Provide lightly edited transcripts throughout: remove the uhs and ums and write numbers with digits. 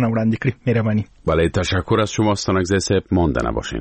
خبرونه وړاندې کړي. مهرباني. بله، تشکر از شما ستانکزی صاحب. مانده نباشین.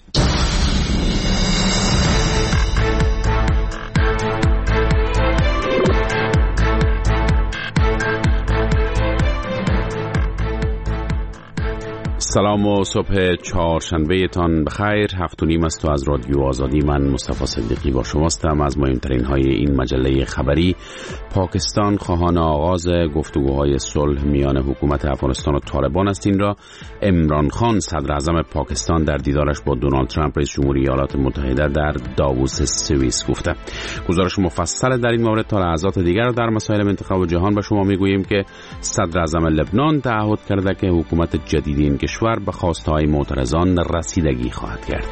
سلام و صبح چهارشنبه تان بخیر. 7:30 است و از رادیو آزادی من مصطفی صدیقی با شماستم. از مهمترین های این مجله خبری: پاکستان خواهان آغاز گفتگوهای صلح میان حکومت افغانستان و طالبان است. این را عمران خان صدر اعظم پاکستان در دیدارش با دونالد ترامپ رئیس جمهوری ایالات متحده در داووس سوئیس گفته. گزارش مفصل در این مورد تا لحظات دیگر در مسائل منطقه و جهان به شما میگوییم که صدر اعظم لبنان تعهد کرده که حکومت جدید این کشور به خواستهای معترضان رسیدگی خواهد کرد.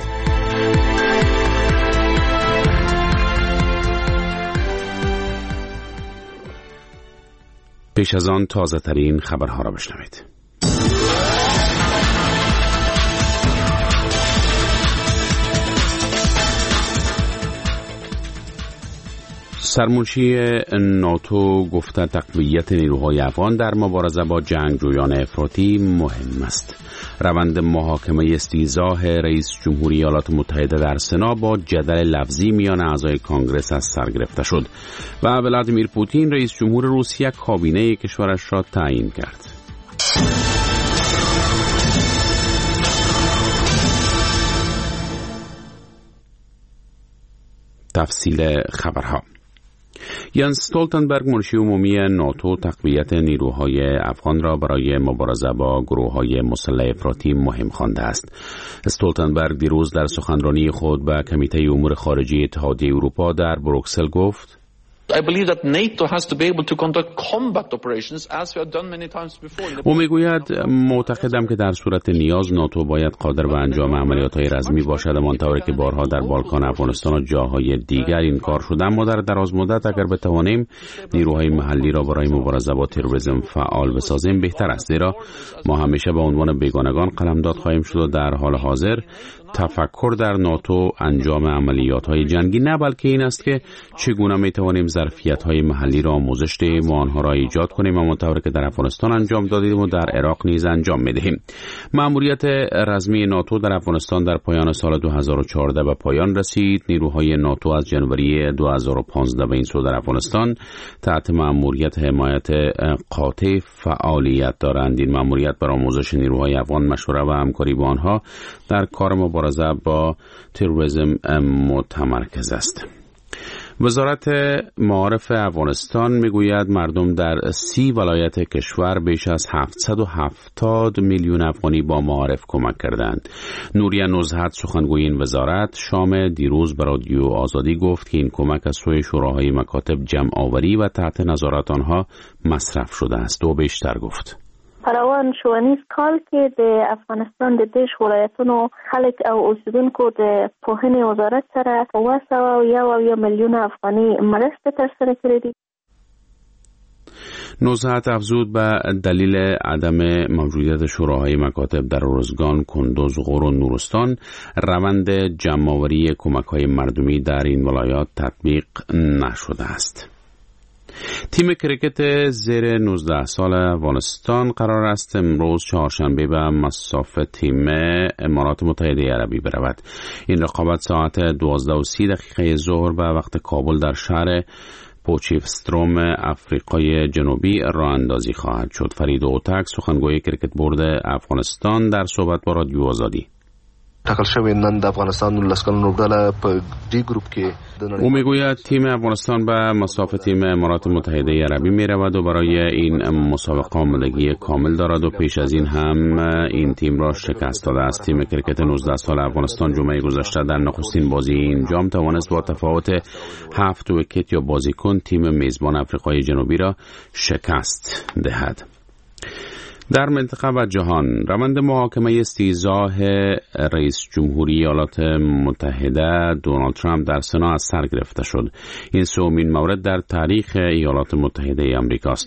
پیش از آن تازه ترین خبرها را بشنوید. سرمنشی ناتو گفته تقویت نیروهای افغان در مبارزه با جنگجویان افراطی مهم است. روند محاکمه استیضاح رئیس جمهوری ایالات متحده در سنا با جدل لفظی میان اعضای کانگرس از سر گرفته شد و ولادیمیر پوتین رئیس جمهور روسیه کابینه کشورش را تعیین کرد. تفصیل خبرها: یانس استولتنبرگ منشی عمومی ناتو تقویت نیروهای افغان را برای مبارزه با گروه‌های مسلح افراطی مهم خوانده است. استولتنبرگ دیروز در سخنرانی خود به کمیته امور خارجه اتحادیه اروپا در بروکسل گفت: او میگوید معتقدم که در صورت نیاز ناتو باید قادر به انجام عملیات‌های رزمی باشد، همانطوری که بارها در بالکان افغانستان و جاهای دیگر این کار شده. اما در دراز مدت اگر بتوانیم نیروهای محلی را برای مبارزه با تروریسم فعال بسازیم بهتر است، زیرا ما همیشه به عنوان بیگانگان قلمداد خواهیم شد و در حال حاضر تفکر در ناتو انجام عملیات‌های جنگی نه، بلکه این است که چگونه می‌توانیم ظرفیت‌های محلی را آموزش دهیم و آنها را ایجاد کنیم، همانطور که در افغانستان انجام دادیم و در عراق نیز انجام می‌دهیم. مأموریت رزمی ناتو در افغانستان در پایان سال 2014 به پایان رسید. نیروهای ناتو از جنوری 2015 به این سو در افغانستان تحت مأموریت حمایت قاطع فعالیت دارند. این مأموریت بر آموزش نیروهای افغان، مشوره و همکاری با آنها در کار مبارزه با تروریسم متمرکز است. وزارت معارف افغانستان میگوید مردم در 30 ولایت کشور بیش از 770 میلیون افغانی با معارف کمک کردند. نوریه نزهت سخنگوی این وزارت شام دیروز به رادیو آزادی گفت که این کمک از سوی شوراهای مکاتب جمع آوری و تحت نظارت آنها مصرف شده است. و بیشتر گفت: پروان شوانیز کال کې د افغانستان د دیش ولایتونو خلک او اوسیدونکو د پوهنې وزارت سره 201 میلیون افغاني مرسته ترسره کړې دي. نزهت افزود به دلیل عدم موجودیت شوراهای مکاتب در ارزگان، کندوز، غور و نورستان روند جمع‌آوری کمک‌های مردمی در این ولایات تطبیق نشده است. تیم کریکت زیر 19 سال افغانستان قرار است امروز چهارشنبه به مصاف تیم امارات متحده عربی برود. این رقابت ساعت 12:30 ظهر به وقت کابل در شهر پوچیفستروم افریقای جنوبی راه اندازی خواهد شد. فرید اوتک سخنگوی کریکت بورد افغانستان در صحبت با رادیو آزادی: ټاکل شوی نن د افغانستان لسکن لوبډاله په دی گروپ کې او میگوید تیم افغانستان به مصاف تیم امارات متحده عربی می رود و برای این مسابقه آمادگی کامل دارد و پیش از این هم این تیم را شکست داده است. تیم کرکت 19 سال افغانستان جمعه گذشته در نخستین بازی این جام توانست با تفاوت 7 ویکت یا بازیکن تیم میزبان افریقای جنوبی را شکست دهد. در منطقه و جهان روند محاکمه استیضاح رئیس جمهوری ایالات متحده دونالد ترامپ در سنا از سر گرفته شد. این سومین مورد در تاریخ ایالات متحده آمریکا است.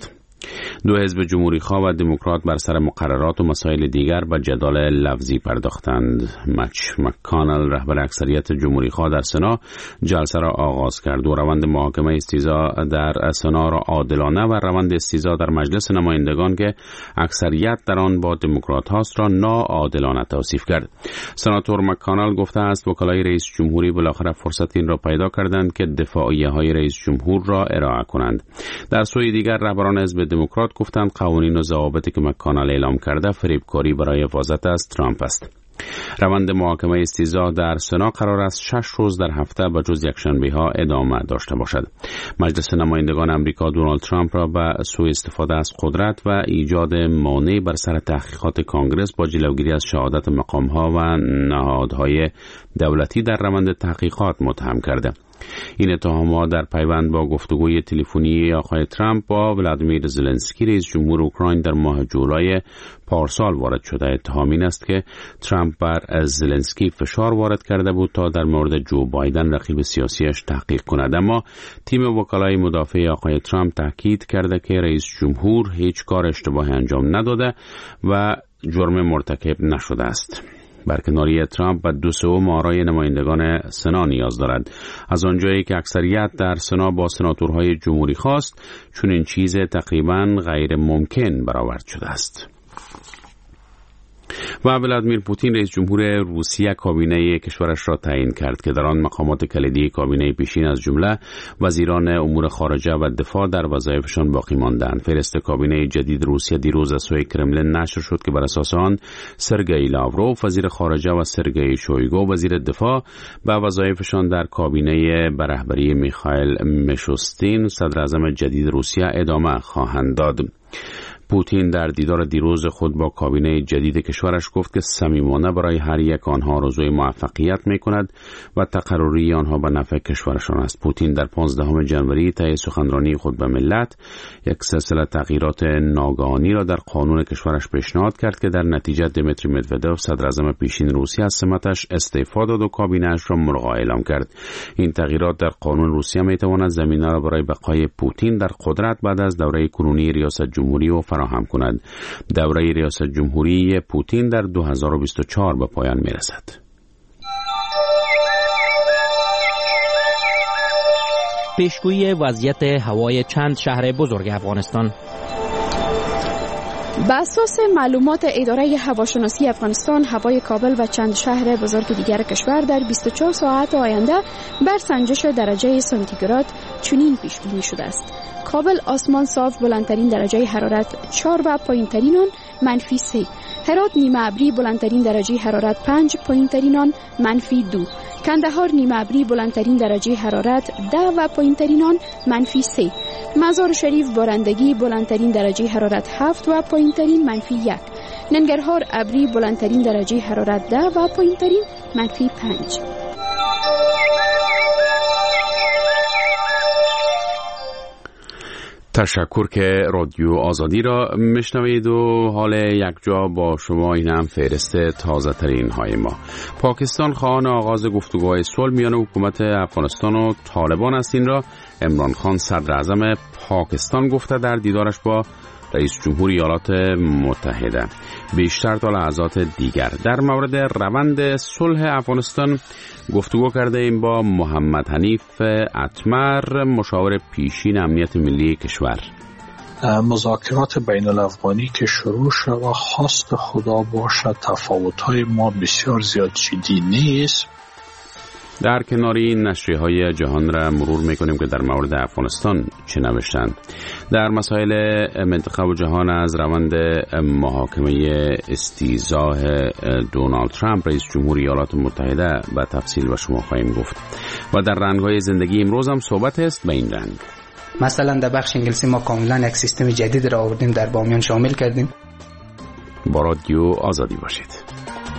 دو حزب جمهوری‌خواه و دموکرات بر سر مقررات و مسائل دیگر به جدال لفظی پرداختند. مچ مکانل رهبر اکثریت جمهوری‌خواه در سنا جلسه را آغاز کرد و روند محاکمه استیضاح در سنا را عادلانه و روند استیضاح در مجلس نمایندگان که اکثریت در آن با دموکرات هاست را ناعادلانه توصیف کرد. سناتور مکانل گفته است وکلای رئیس جمهوری بالاخره فرصت این را پیدا کردند که دفاعیه‌های رئیس جمهور را ارائه کنند. در سوی دیگر رهبران حزب دموکرات گفتند قوانین و ضوابطی که مکانل اعلام کرده فریبکاری برای حفاظت از ترامپ است. روند محاکمه استیضاح در سنا قرار است 6 روز در هفته به جز یکشنبه‌ها ادامه داشته باشد. مجلس نمایندگان آمریکا دونالد ترامپ را به سوء استفاده از قدرت و ایجاد مانع بر سر تحقیقات کانگرس با جلوگیری از شهادت مقام‌ها و نهادهای دولتی در روند تحقیقات متهم کرده. این اتهامات در پیوند با گفتگوی تلفنی آقای ترامپ با ولادیمیر زلنسکی رئیس جمهور اوکراین در ماه جولای پارسال وارد شده. اتهام این است که ترامپ بر زلنسکی فشار وارد کرده بود تا در مورد جو بایدن رقیب سیاسیش تحقیق کند، اما تیم وکلای مدافع آقای ترامپ تاکید کرده که رئیس جمهور هیچ کار اشتباهی انجام نداده و جرم مرتکب نشده است. برکناری ترامپ به 2/3 آرای نمایندگان سنا نیاز دارد. از آنجایی که اکثریت در سنا با سناتورهای جمهوری خواست، چون این چیز تقریباً غیر ممکن برآورد شده است. و ولادیمیر پوتین رئیس جمهور روسیه کابینه کشورش را تعیین کرد که در آن مقامات کلیدی کابینه پیشین از جمله وزیران امور خارجه و دفاع در وظایفشان باقی ماندند. فهرست کابینه جدید روسیه دیروز از سوی کرملین نشر شد که بر اساس آن سرگئی لاوروف وزیر خارجه و سرگئی شویگو وزیر دفاع به وظایفشان در کابینه به رهبری میخائیل میشوستین صدر اعظم جدید روسیه ادامه خواهند داد. پوتین در دیدار دیروز خود با کابینه جدید کشورش گفت که صمیمانه برای هر یک آنها آرزوی موفقیت می‌کند و تقرری آنها به نفع کشورشان است. پوتین در 15 ژانویه طی سخنرانی خود به ملت یک سلسله تغییرات ناگهانی را در قانون کشورش پیشنهاد کرد که در نتیجه دیمیتری مدودوف صدر اعظم پیشین روسیه از سمتش استعفا داد و کابینه‌اش را ملغا اعلام کرد. این تغییرات در قانون روسیه می‌تواند زمینه را برای بقای پوتین در قدرت بعد از دوره کنونی ریاست جمهوری و فراهم کند. دوره ریاست جمهوری پوتین در 2024 به پایان میرسد. پیشگویی وضعیت هوای چند شهر بزرگ افغانستان. به اساس معلومات اداره هواشناسی افغانستان، هوای کابل و چند شهر بزرگ دیگر کشور در 24 ساعت آینده بر سنجش درجه سانتیگراد چنین پیش بینی شده است: کابل آسمان صاف، بلندترین درجه حرارت 4 و پایینترین آن -3. هرات نیمه ابری، بلندترین درجه حرارت 5، پایینترین آن -2. کندهار نیمه ابری، بلندترین درجه حرارت 10 و پایینترین آن -3. مزار شریف بارندگی، بلندترین درجه حرارت 7 و پایینترین -1. ننگرهار ابری، بلندترین درجه حرارت 10 و پایینترین -5. تشکر که رادیو آزادی را میشنوید و حال یک جا با شما. این هم فهرست تازه ترین های ما. پاکستان خواهان آغاز گفتگوهای صلح میان حکومت افغانستان و طالبان است. این را عمران خان صدر اعظم پاکستان گفته در دیدارش با رئیس جمهور ایالات متحده. بیشتر تا لحظات دیگر در مورد روند صلح افغانستان گفتگو کرده ایم با محمد حنیف اتمر، مشاور پیشین امنیت ملی کشور. مذاکرات بین الافغانی که شروع شد و خواست خدا باشد تفاوت‌های ما بسیار زیاد جدی نیست. در کنار این نشریه‌های جهان را مرور می‌کنیم که در مورد افغانستان چه نوشتند. در مسائل منطقه و جهان از روند محاکمه استیضاح دونالد ترامپ رئیس جمهور ایالات متحده به تفصیل به شما خواهیم گفت. و در رنگ‌های زندگی امروز هم صحبت است به این رنگ. مثلا در بخش انگلیسی ما کاملا یک سیستم جدید را آوردیم، در بامیان شامل کردیم. با رادیو آزادی باشید.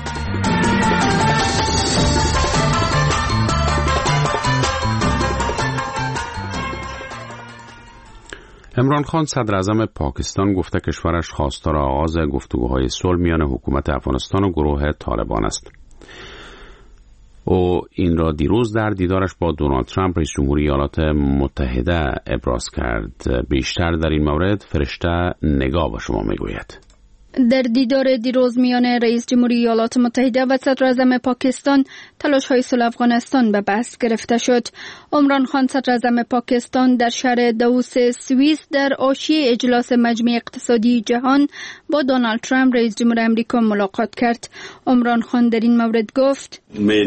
عمران خان صدر اعظم پاکستان گفته کشورش خواستار آغاز گفتگوهای صلح میان حکومت افغانستان و گروه طالبان است. او این را دیروز در دیدارش با دونالد ترامپ رئیس جمهوری ایالات متحده ابراز کرد. بیشتر در این مورد فرشته نگاه با شما میگوید. در دیدار دیروز میان رئیس جمهوری ایالات متحده و صدر اعظم پاکستان تلاش‌های صلح افغانستان به بحث گرفته شد. عمران خان صدر اعظم پاکستان در شهر داووس سوئیس در حاشیه اجلاس مجمع اقتصادی جهان با دونالد ترامپ رئیس جمهور آمریکا ملاقات کرد. عمران خان در این مورد گفت: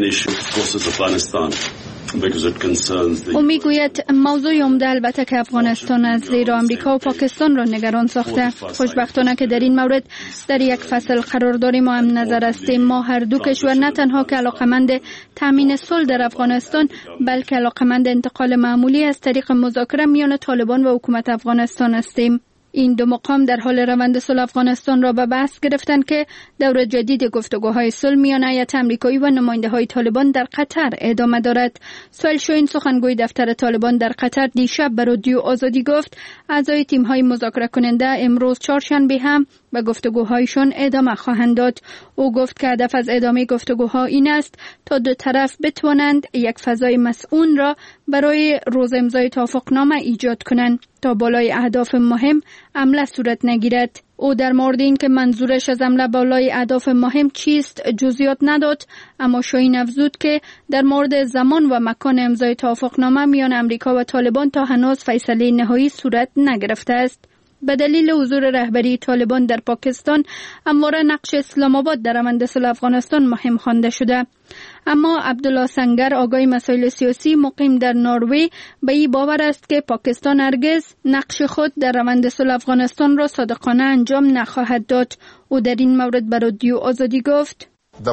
او میگوید موضوع عمده البته که افغانستان از زیرا آمریکا و پاکستان را نگران ساخته. خوشبختانه که در این مورد در یک فصل قرار داریم و هم نظر هستیم. ما هر دو کشور نه تنها که علاقمند تامین صلح در افغانستان بلکه علاقمند انتقال معمولی از طریق مذاکره میان طالبان و حکومت افغانستان هستیم. این دو مقام در حال روند صلح افغانستان را به بحث گرفتند که دور جدید گفتگوهای صلح میان هیئت آمریکایی و نماینده‌های طالبان در قطر ادامه دارد. سهیل شاهین سخنگوی دفتر طالبان در قطر دیشب به رادیو آزادی گفت اعضای تیم‌های مذاکره کننده امروز چهارشنبه هم به گفتگوهایشان ادامه خواهند داد. او گفت که هدف از ادامه گفتگوها این است تا دو طرف بتوانند یک فضای مسئول را برای روز امضای توافقنامه ایجاد کنند تا بالای اهداف مهم عمل صورت نگیرد. او در مورد این که منظورش از عمل بالای اهداف مهم چیست جزئیات نداد، اما شاهین افزود که در مورد زمان و مکان امضای توافقنامه میان آمریکا و طالبان تا هنوز فیصله نهایی صورت نگرفته است. به دلیل حضور رهبری طالبان در پاکستان همواره نقش اسلام آباد در روند صلح افغانستان مهم خوانده شده. اما عبدالله سنگر آگاه مسائل سیاسی مقیم در نروژ به این باور است که پاکستان هرگز نقش خود در روند صلح افغانستان را صادقانه انجام نخواهد داد. او در این مورد به رادیو آزادی گفت: د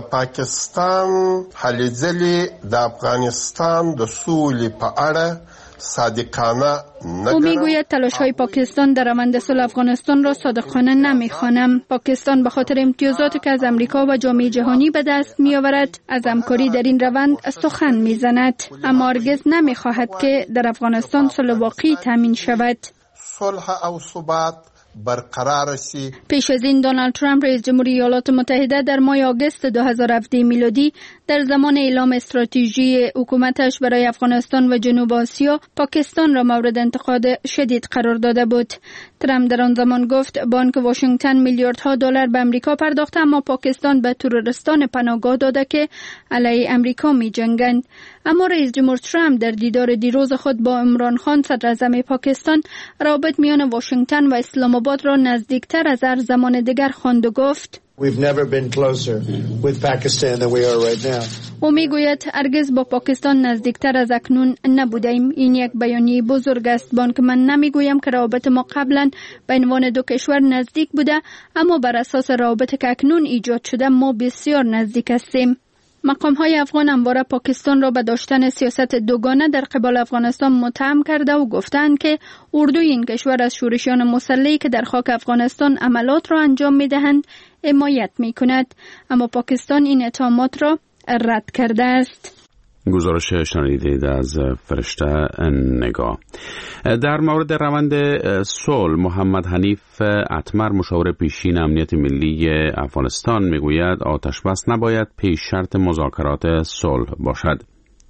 پاکستان هلې ځلې د افغانستان د سولې په اړه صادقانه او میگوید تلاش‌های پاکستان در روند صلح افغانستان را صادقانه نمی‌خوانم. پاکستان به خاطر امتیازاتی که از آمریکا و جامعه جهانی به دست می‌آورد از همکاری در این روند سخن می‌زند، اما هرگز نمی‌خواهد که در افغانستان صلح واقعی تامین شود. صلح او ثبات برقرار شي. پیش از این دونالد ترامپ رئیس جمهوری ایالات متحده در ماه آگوست 2017 میلادی در زمان اعلام استراتژی حکومتش برای افغانستان و جنوب آسیا پاکستان را مورد انتقاد شدید قرار داده بود. ترامپ در آن زمان گفت بانک واشنگتن میلیاردها دلار به آمریکا پرداخته، اما پاکستان به تروریستان پناهگاه داده که علیه آمریکا می‌جنگند. اما رئیس جمهور ترامپ در دیدار دیروز خود با عمران خان صدر اعظم پاکستان روابط میان واشنگتن و اسلام آباد را نزدیکتر از هر زمان دیگر خواند و گفت او میگوید هرگز با پاکستان نزدیکتر از اکنون نبودیم. این یک بیانیه بزرگ است. بانک من نمیگویم که روابط ما قبلا به عنوان دو کشور نزدیک بوده، اما بر اساس روابطی که اکنون ایجاد شده ما بسیار نزدیک هستیم. مقام‌های افغان همواره پاکستان را به داشتن سیاست دوگانه در قبال افغانستان متهم کرده و گفتند که اردوی این کشور از شورشیان مسلحی که در خاک افغانستان عملات را انجام می‌دهند حمایت می‌کند، اما پاکستان این اتهامات را رد کرده است. گزارش شنیدید از فرشته نگاه. در مورد روند صلح محمد حنیف اتمر مشاور پیشین امنیت ملی افغانستان میگوید آتش بس نباید پیش شرط مذاکرات صلح باشد.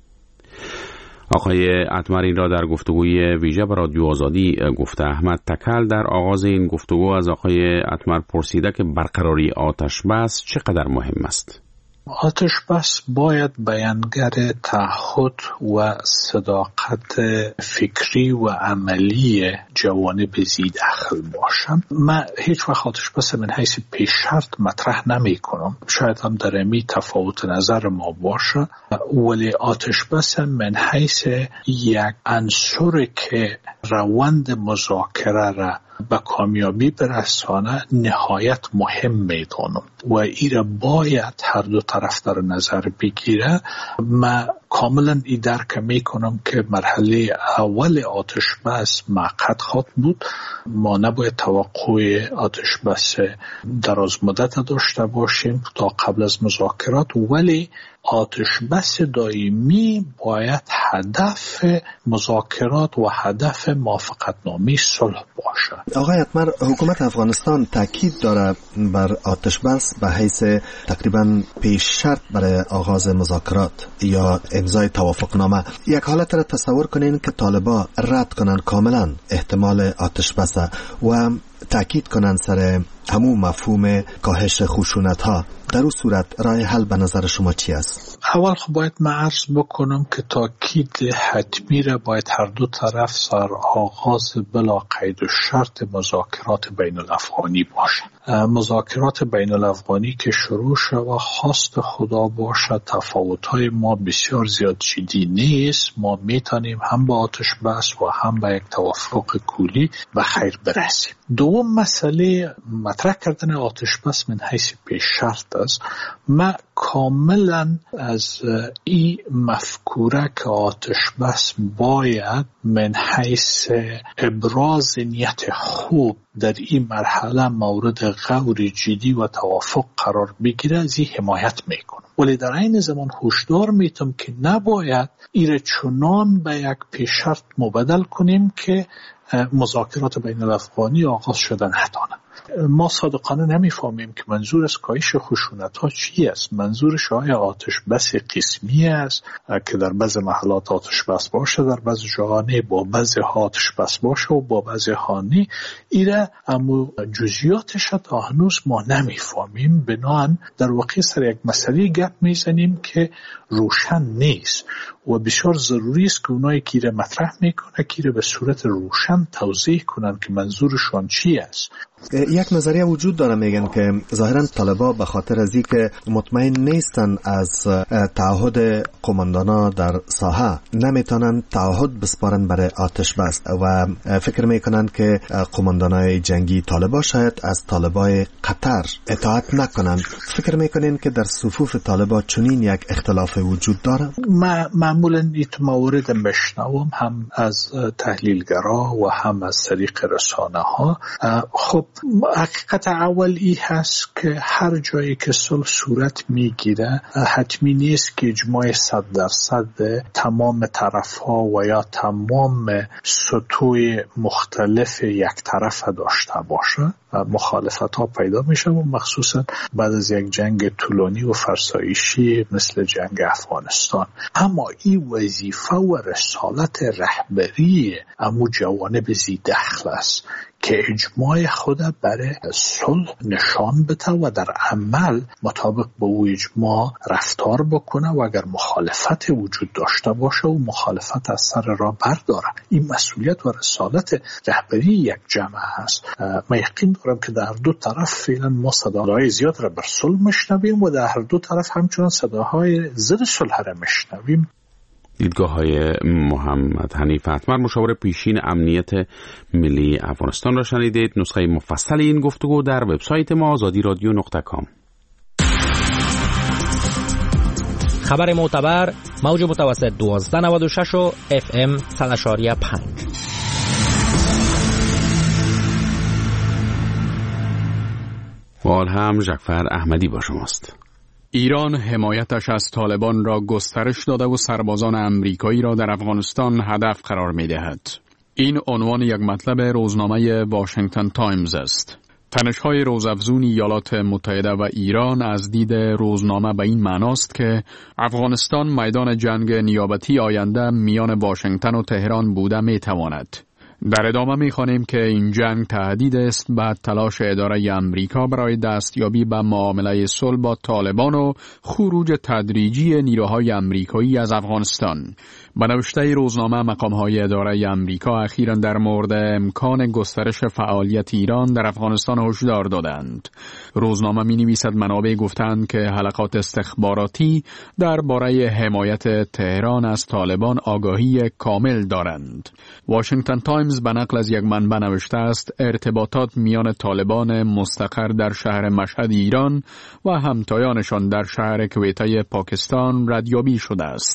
آقای اتمر این را در گفتگوی ویژه با رادیو آزادی گفته. احمد تکل در آغاز این گفتگو از آقای اتمر پرسیده که برقراری آتش بس چقدر مهم است. آتش بس باید بیانگر تعهد و صداقت فکری و عملی جوانب زید اخل باشم. من هیچ وقت آتش بس من حیث پیش شرط مطرح نمی کنم. شاید هم در امی تفاوت نظر ما باشه، ولی آتش بس من حیث یک عنصر که روند مذاکره را به کامیابی برسانه نهایت مهم میدانم و ایره باید هر دو طرف در نظر بگیره. من کاملا ای درک میکنم که مرحله اول آتش بس معقد خواهد بود. ما نباید توقع آتش بس دراز مدت داشته باشیم تا قبل از مذاکرات، ولی آتش بس دائمی باید هدف مذاکرات و هدف موافقتنامه صلح باشد. آقای اتمر، حکومت افغانستان تاکید داره بر آتش بس به حیث تقریبا پیش شرط برای آغاز مذاکرات یا امضای توافقنامه. یک حالت را تصور کنین که طالبان رد کنن کاملا احتمال آتش بس و تاکید کنن سر همون مفهوم کاهش خشونت ها. در اون صورت راه حل به نظر شما چی است؟ اول خب باید من عرض بکنم که تاکید حتمی را باید هر دو طرف سر آغاز بلا قید و شرط مذاکرات بین الافغانی باشه. مذاکرات بین الافغانی که شروع شود خواست خدا باشه، تفاوت‌های ما بسیار زیاد جدی نیست، ما میتونیم هم با آتش بس و هم با یک توافق کلی به خیر برسیم. دوم مسئله مطرح کردن آتش بس من حیث پیش شرط است. من کاملا از این مفکوره که آتش بس باید من حیث ابراز نیت خوب در این مرحله مورد غور جدی و توافق قرار بگیره از این حمایت میکنم، ولی در این زمان هشدار میتم که نباید ایره چنان به یک پیش شرط مبدل کنیم که مذاکرات بین الافغانی آغاز شدن ندانه. ما صادقانه نمیفهمیم که منظور از کاهش خشونت ها چی است. منظورش آیا آتش بس قسمی است که در بعض محلات آتش بس باشه، در بعض جاها نه، با بعضی ها آتش بس باشه و با بعضی ها نه. ایره اما جزئیاتش تا هنوز ما نمیفهمیم. بنابراین در واقع سر یک مسئله گپ میزنیم که روشن نیست و بسیار ضروری است که اونایی که ایره مطرح میکنه که ایره به صورت روشن توضیح کنن که منظورشون چی است. یک نظریه وجود داره، میگن که ظاهرا طالبان به خاطر از اینکه مطمئن نیستن از تعهد قماندانا در ساحه نمیتونن تعهد بسپارن برای آتش بس و فکر میکنن که قماندانای جنگی طالبان شاید از طالبای قطر اطاعت نکنن. فکر میکنین که در صفوف طالبان چنین یک اختلاف وجود داره؟ معمولا این موارد مشنوم هم از تحلیلگرا و هم از طریق رسانه ها. خب حقیقت اول ای هست که هر جایی که صلح صورت میگیره حتمی نیست که اجماع 100% تمام طرف ها و یا تمام سطوح مختلف یک طرف داشته باشه. مخالفت ها پیدا میشه و مخصوصا بعد از یک جنگ طولانی و فرسایشی مثل جنگ افغانستان. اما این وظیفه و رسالت رهبری امو جوانب زی دخل است که اجماع خود برای صلح نشان بده و در عمل مطابق با او اجماع رفتار بکنه و اگر مخالفت وجود داشته باشه و مخالفت از سر راه برداره. این مسئولیت و رسالت رهبری یک جمع هست. من یقین دارم که در دو طرف فعلا ما صداهای زیاد را بر صلح مشنویم و در هر دو طرف همچنان صداهای ضد صلح را مشنویم. دیدگاه های محمد حنیف اتمر، مشاور پیشین امنیت ملی افغانستان را شنیدید. نسخه مفصل این گفتگو در وبسایت ما azadiradio.com. خبر معتبر، موج متوسط 1296 و FM 100.5. و حال هم جعفر احمدی با شماست. ایران حمایتش از طالبان را گسترش داده و سربازان امریکایی را در افغانستان هدف قرار می دهد. این عنوان یک مطلب روزنامه واشنگتن تایمز است. تنش‌های روزافزون ایالات متحده و ایران از دید روزنامه به این معناست که افغانستان میدان جنگ نیابتی آینده میان واشنگتن و تهران بوده می تواند. در ادامه می‌خوانیم که این جنگ تهدید است به تلاش اداره امریکا برای دستیابی به معامله صلح با طالبان و خروج تدریجی نیروهای امریکایی از افغانستان. به نوشته روزنامه مقام‌های اداره امریکا اخیراً در مورد امکان گسترش فعالیت ایران در افغانستان هشدار دادند. روزنامه می‌نویسد منابع گفتند که حلقات استخباراتی درباره حمایت تهران از طالبان آگاهی کامل دارند. واشنگتن تایمز به نقل از یک منبع نوشته است ارتباطات میان طالبان مستقر در شهر مشهد ایران و همتایانشان در شهر کویته پاکستان ردیابی شده است.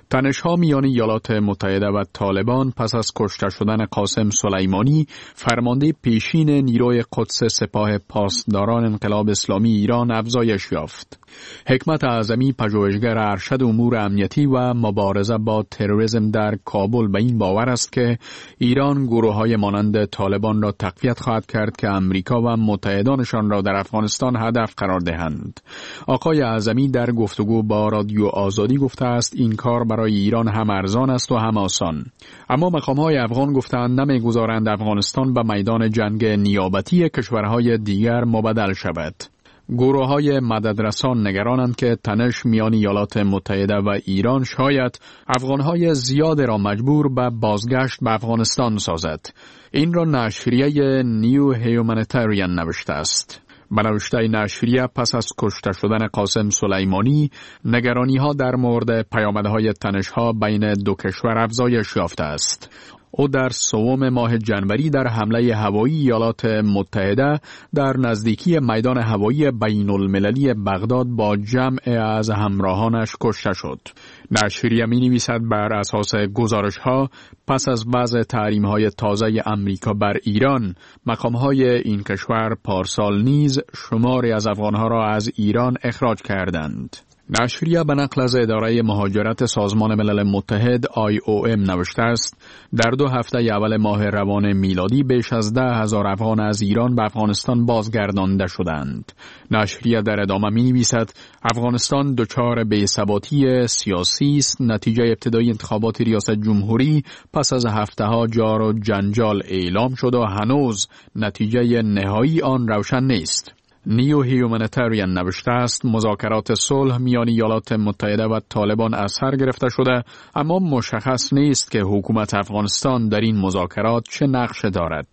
تنش‌ها میان ایالات متحده و طالبان پس از کشته شدن قاسم سلیمانی فرمانده پیشین نیروی قدس سپاه پاسداران انقلاب اسلامی ایران افزایش یافت. حکمت اعظمی پژوهشگر ارشد امور امنیتی و مبارزه با تروریسم در کابل به این باور است که ایران گروه‌های مانند طالبان را تقویت خواهد کرد که امریکا و متحدانشان را در افغانستان هدف قرار دهند. آقای اعظمی در گفتگو با رادیو آزادی گفته است این کار برای ایران هم ارزان است و هم آسان. اما مقام‌های افغان گفتند نمی‌گذارند افغانستان به میدان جنگ نیابتی کشورهای دیگر مبدل شود. گروه‌های مددرسان نگرانند که تنش میان ایالات متحده و ایران شاید افغان‌های زیاد را مجبور به بازگشت به افغانستان سازد. این را نشریه نیو هیومانیتریان نوشته است. به نوشته نشریه پس از کشته شدن قاسم سلیمانی نگرانی‌ها در مورد پیامدهای تنش‌ها بین دو کشور افزایش یافته است. او در سوم ماه جنوری در حمله هوایی ایالات متحده در نزدیکی میدان هوایی بین المللی بغداد با جمع از همراهانش کشته شد. نشریه می‌نویسد بر اساس گزارش‌ها پس از وضع تحریم‌های تازه امریکا بر ایران، مقام‌های این کشور پارسال نیز شماری از افغان‌ها را از ایران اخراج کردند. نشریه به نقل از اداره مهاجرت سازمان ملل متحد IOM نوشته است در 2 هفته اول ماه روان میلادی بیش از 10,000 افغان از ایران به افغانستان بازگردانده شدند. نشریه در ادامه می‌نویسد افغانستان دچار بی‌ثباتی سیاسی است. نتیجه ابتدایی انتخابات ریاست جمهوری پس از هفته‌ها جار و جنجال اعلام شد و هنوز نتیجه نهایی آن روشن نیست. نیو هیومانیتریان نوشته است مذاکرات صلح میان ایالات متحده و طالبان از سر گرفته شده، اما مشخص نیست که حکومت افغانستان در این مذاکرات چه نقشی دارد.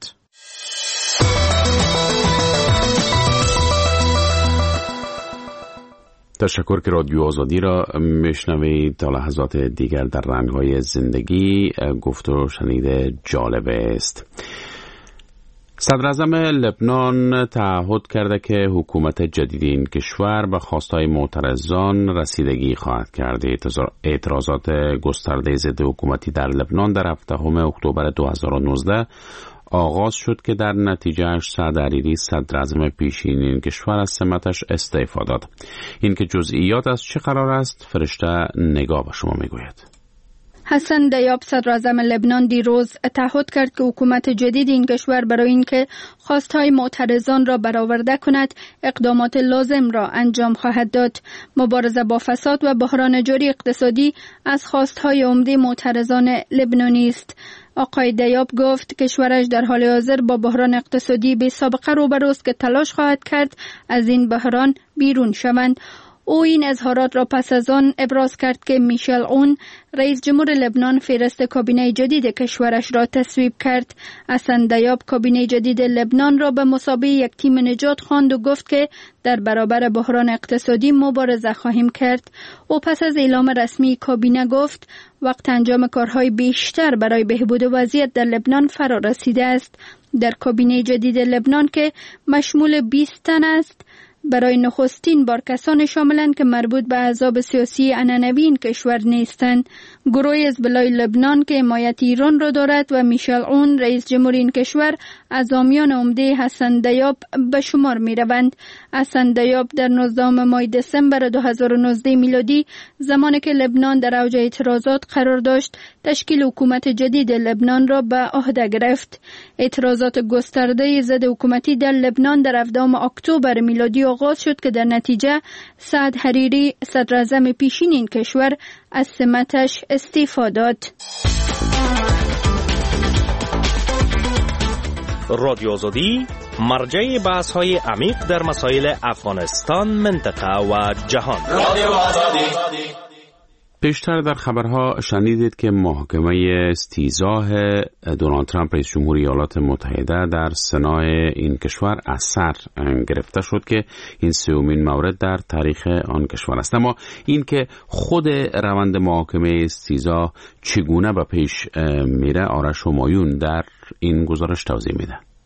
تشکر که رادیو آزادی را میشنوید. تا لحظات دیگر در رنگ‌های زندگی گفت و شنید جالب است. صدراعظم لبنان تعهد کرده که حکومت جدید این کشور به خواستهای معترضان رسیدگی خواهد کرد. اعتراضات گسترده ضد حکومتی در لبنان در 7 اکتبر 2019 آغاز شد که در نتیجهش سعد عریری صدراعظم پیشین این کشور از سمتش استعفا داد. این که جزئیات از چه قرار است فرشته نگاه به شما میگوید. حسن دیاب صدراعظم لبنان دیروز تعهد کرد که حکومت جدید این کشور برای اینکه خواستهای معترضان را برآورده کند اقدامات لازم را انجام خواهد داد. مبارزه با فساد و بحران جاری اقتصادی از خواستهای عمده معترضان لبنانی است. آقای دیاب گفت کشورش در حال حاضر با بحران اقتصادی بی سابقه روبروست که تلاش خواهد کرد از این بحران بیرون شوند. او این اظهارات را پس از آن ابراز کرد که میشل عون رئیس جمهور لبنان فهرست کابینه جدید کشورش را تصویب کرد. حسن دیاب کابینه جدید لبنان را به مثابه یک تیم نجات خواند و گفت که در برابر بحران اقتصادی مبارزه خواهیم کرد. او پس از اعلام رسمی کابینه گفت وقت انجام کارهای بیشتر برای بهبود وضعیت در لبنان فرا رسیده است. در کابینه جدید لبنان که مشمول 20 تن است برای نخستین بار کسان شاملند که مربوط به احزاب سیاسی عنعنوی این کشور نیستند. گروه حزب‌الله لبنان که حمایت ایران را دارد و میشل عون رئیس جمهور این کشور از حامیان عمده حسن دیاب به شمار می روند. حسن دیاب در 19 ماه دسامبر 2019 میلادی زمانی که لبنان در اوج اعتراضات قرار داشت تشکیل حکومت جدید لبنان را به عهده گرفت. اعتراضات گسترده ضد حکومتی در لبنان در 17 اکتبر میلادی آغاز شد که در نتیجه سعد حریری صدراعظم پیشین این کشور از سمتش استعفا داد. رادیو آزادی مرجع بحث‌های عمیق در مسائل افغانستان، منطقه و جهان. رادیو آزادی. پیشتر در خبرها شنیدید که محکمه استیضاح دونالد ترامپ رئیس جمهور ایالات متحده در سنای این کشور از سر گرفته شد که این 3مین مورد در تاریخ آن کشور است. اما این که خود روند محاکمه استیضاح چگونه به پیش میره آرش همایون در این گزارش توضیح میده.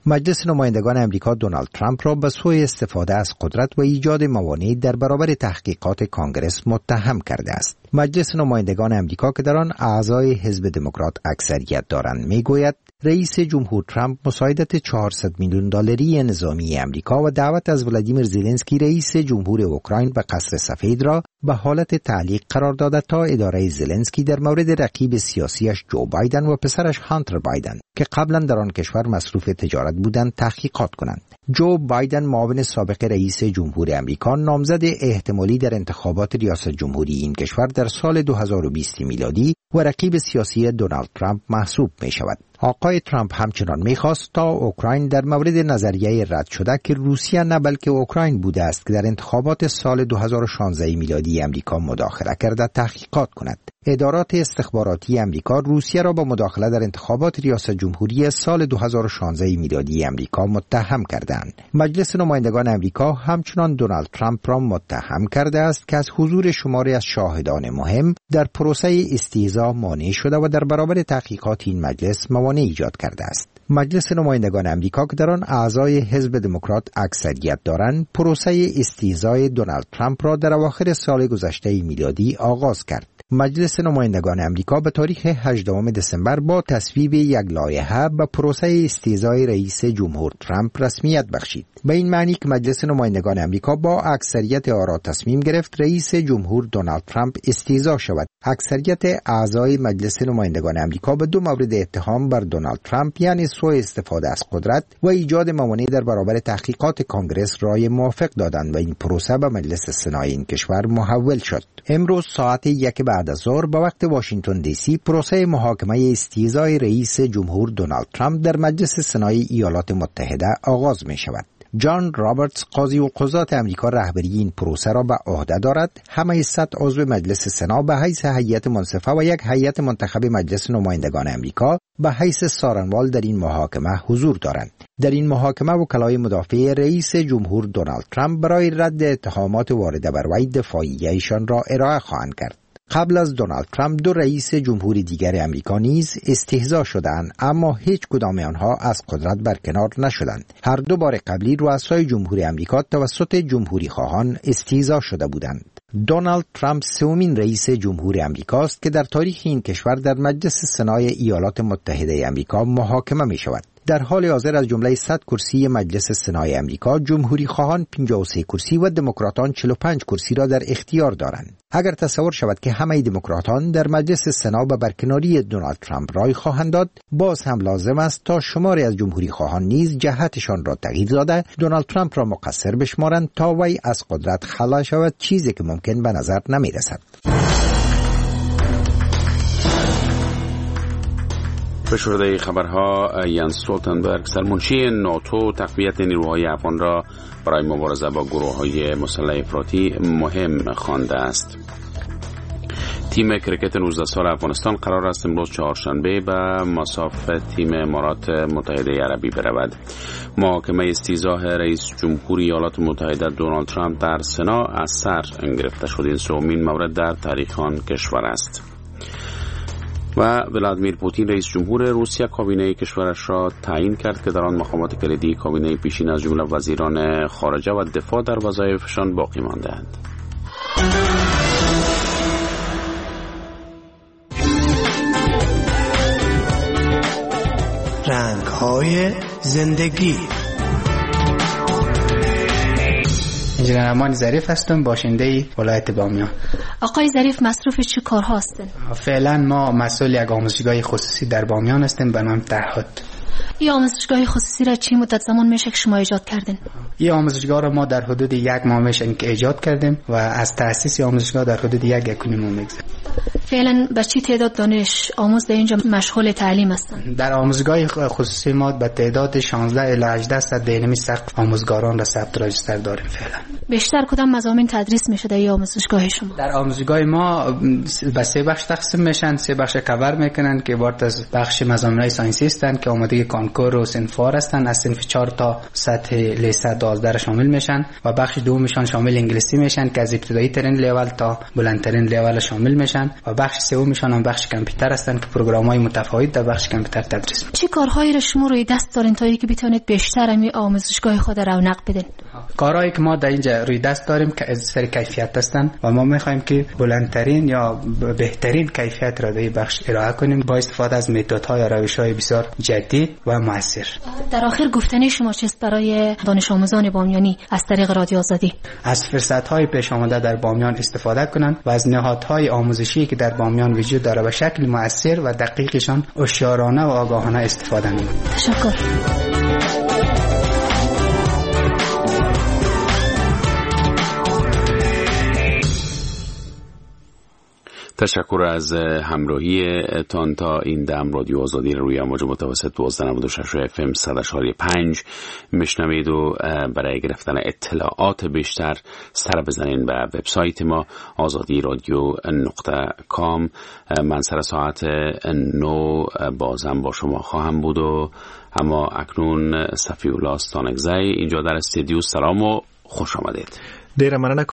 مجلس نمایندگان امریکا دونالد ترامپ را به سوی استفاده از قدرت و ایجاد موانع در برابر تحقیقات کانگرس متهم کرده است. مجلس نمایندگان امریکا که در آن اعضای حزب دموکرات اکثریت دارند میگوید رئیس جمهور ترامپ مساعدت 400 میلیون دلاری نظامی امریکا و دعوت از ولادیمیر زلنسکی رئیس جمهور اوکراین به قصر سفید را به حالت تعلیق قرار داده تا اداره زلنسکی در مورد رقیب سیاسیش جو بایدن و پسرش هانتر بایدن که قبلا در آن کشور مصروف تجارت بودند تحقیقات کنند. جو بایدن معاون سابق رئیس جمهور امریکا نامزد احتمالی در انتخابات ریاست جمهوری این کشور در سال 2020 میلادی و رقیب سیاسی دونالد ترامپ محسوب می شود. آقای ترامپ همچنان می‌خواست تا اوکراین در مورد نظریه رد شده که روسیه نه بلکه اوکراین بوده است که در انتخابات سال 2016 میلادی امریکا مداخله کرده تحقیقات کند. ادارات استخباراتی امریکا روسیه را با مداخله در انتخابات ریاست جمهوری سال 2016 میلادی امریکا متهم کردند. مجلس نمایندگان امریکا همچنان دونالد ترامپ را متهم کرده است که از حضور شماری از شاهدان مهم در پروسه استهزا مانع شده و در برابر تحقیقات این مجلس موانع ایجاد کرده است. مجلس نمایندگان امریکا که در آن اعضای حزب دموکرات اکثریت دارند، پروسه استهزای دونالد ترامپ را در اواخر سال گذشته میلادی آغاز کرد. مجلس نمایندگان امریکا به تاریخ 18 دسامبر با تصویب یک لایحه به پروسه استهزای رئیس جمهور ترامپ رسمیت بخشید. به این معنی که مجلس نمایندگان امریکا با اکثریت آرا تصمیم گرفت رئیس جمهور دونالد ترامپ استهزا شود. اکثریت اعضای مجلس نمایندگان امریکا به دو مورد اتهام بر دونالد ترامپ یعنی سوء استفاده از قدرت و ایجاد موانع در برابر تحقیقات کانگرس رای موافق دادند و این پروسه به مجلس سنای این کشور محول شد. امروز ساعت 1 بعد از ظهر به وقت واشنگتن دی سی پروسه محاکمه استهزای رئیس جمهور دونالد ترامپ در مجلس سنای ایالات متحده آغاز می شود. جان رابرتس قاضی و قضات امریکا رهبری این پروسه را به عهده دارد. همه 100 عضو مجلس سنا به حیث هیئت منصفه و یک هیئت منتخب مجلس نمایندگان امریکا به حیث سارنوال در این محاکمه حضور دارند. در این محاکمه وکلای مدافع رئیس جمهور دونالد ترامپ برای رد اتهامات وارده بر وی دفاعیه‌شان را ارائه خواهند کرد. قبل از دونالد ترامپ دو رئیس جمهور دیگر امریکا نیز استهزا شدند، اما هیچ کدام آنها از قدرت برکنار نشدند. هر دو بار قبلی رؤسای جمهور امریکا توسط جمهوری خواهان استهزا شده بودند. دونالد ترامپ سومین رئیس جمهور امریکاست که در تاریخ این کشور در مجلس سنای ایالات متحده امریکا محاکمه می شود. در حال حاضر از جمله 100 کرسی مجلس سنای امریکا جمهوری خواهان 53 کرسی و دموکراتان 45 کرسی را در اختیار دارند. اگر تصور شود که همه دموکراتان در مجلس سنا به برکناری دونالد ترامپ رای خواهند داد، باز هم لازم است تا شماری از جمهوری خواهان نیز جهتشان را تغییر داده دونالد ترامپ را مقصر بشمارند تا وی از قدرت خلاص شود، چیزی که ممکن به نظر نمی رسد. به شورای خبرها ینس استولتنبرگ سرمنشی ناتو تقویت نیروهای افغان را برای مبارزه با گروه‌های مسلح افراطی مهم خوانده است. تیم کرکت 19 سال افغانستان قرار است امروز چهارشنبه به مصاف تیم امارات متحده عربی برود. محاکمه استهزاء رئیس جمهور ایالات متحده دونالد ترامپ در سنا از سر گرفته شد. این سومین مورد در تاریخ آن کشور است. و ولادیمیر پوتین رئیس جمهور روسیه کابینه کشورش را تعیین کرد که در آن مقامات کلیدی کابینه پیشین از جمله وزیران خارجه و دفاع در وظایفشان باقی مانده‌اند. رنگ‌های زندگی. انجینیر امان ظریف هستم، باشنده ولایت بامیان. آقای ظریف مصروف چه کارها هستن؟ فعلا ما مسئول یک آموزشگاه خصوصی در بامیان هستیم به نام تعهد. این آموزشگاه خصوصی را چه مدت زمان میشه که شما ایجاد کردین؟ این آموزشگاه را ما در حدود 1 ماه میشه که ایجاد کردیم و از تأسیس آموزشگاه در حدود 1.5 ماه میگذره. فعلا به چه تعداد دانش آموز در اینجا مشغول تعلیم هستند؟ در آموزشگاه خصوصی ما به تعداد 16 الی 18 صد دینمی سقف آموزگاران را ثبت راجستر داریم. فعلا بیشتر کدام مضامین تدریس میشه در این آموزشگاه شما؟ در آموزشگاه ما به 3 بخش تقسیم میشن. 3 بخش کاور میکنن که عبارت از بخش مضامین‌های ساینسی هستند که آماده کانکور و صنفوار هستند، از صنف 4 تا سطح لیسه 12 شامل میشن و بخش دومشان شامل انگلیسی میشن که از ابتدایی ترین لول تا بلندترین لول شامل میشن و بخش سومشان هم بخش کامپیوتر هستند که پروگرام‌های متفاوت در بخش کامپیوتر تدریس می‌کنند. چه کارهایی را شما روی دست دارین تا اینکه بتونید بیشتر می آموزشگاه خود رونق بدین؟ کارهایی که ما در اینجا روی دست داریم که از سر کیفیت هستند و ما می‌خوایم که بلندترین یا بهترین کیفیت را در این بخش ارائه کنیم با استفاده از متدهای و روش‌های بسیار جدید و مؤثر. در آخر گفتنی شما چیست برای دانش آموزان بامیانی از طریق رادیو آزادی؟ از فرصت‌های پیش آمده در بامیان استفاده کنند و از نهادهای آموزشی که در بامیان وجود داره به شکل مؤثر و دقیقشان هوشیارانه و آگاهانه استفاده کنند. تشکر. تشکر از همراهی تان. تا این دم رادیو آزادی روی امواج متوسط 1296 FM 100.5 میشنوید و برای گرفتن اطلاعات بیشتر سر بزنین به وبسایت ما azadiradyo.com. من سر ساعت 9 بازم با شما خواهم بود و اما اکنون صفی الله ستانکزی اینجا در استودیو. سلام و خوش آمدید. ډیره مننه